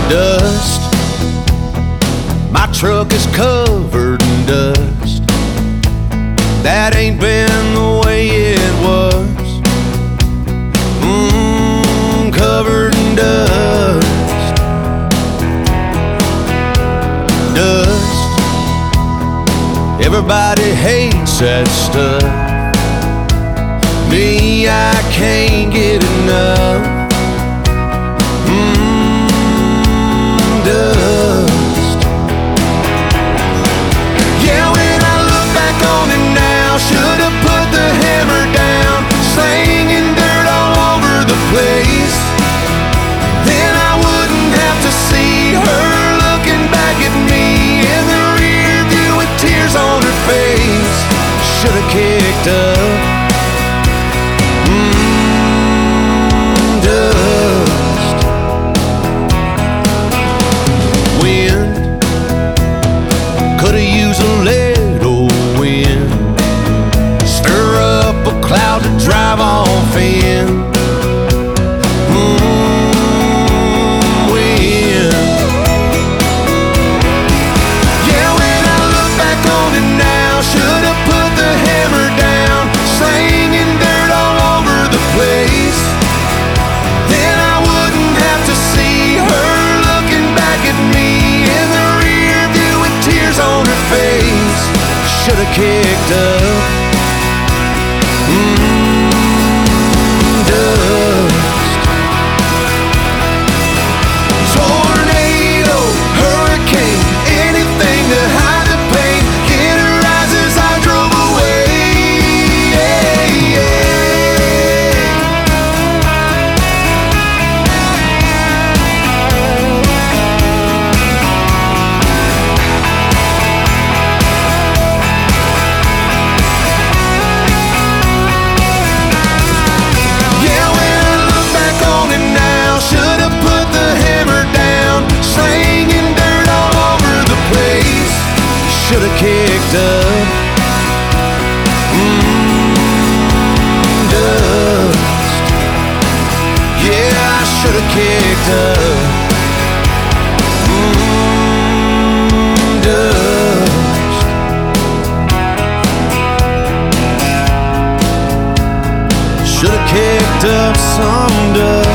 Dust. My truck is covered in dust. That ain't been the way it was. Covered in dust. Dust. Everybody hates that stuff. Me, I can't get enough. Dust. Yeah, when I look back on it now, should've put the hammer down, slinging dirt all over the place. Then I wouldn't have to see her looking back at me in the rear view with tears on her face. Should've kicked up. Dust. Wind. Could've used a little wind. Stir up a cloud to drive off in. Wind. Yeah, when I look back on it now, should've put the hammer down, slinging dirt all over the place. Then I wouldn't have to see her looking back at me in the rear view with tears on her face. Should've kicked up. Dust. Tornado, hurricane, anything to hide the pain. Get her eyes as I drove away. Yeah, when I look back on it now, should've put the hammer down, slinging dirt all over the place. Should've kicked up. Dust. Yeah, I should've kicked up. Dust. Should've kicked up some dust.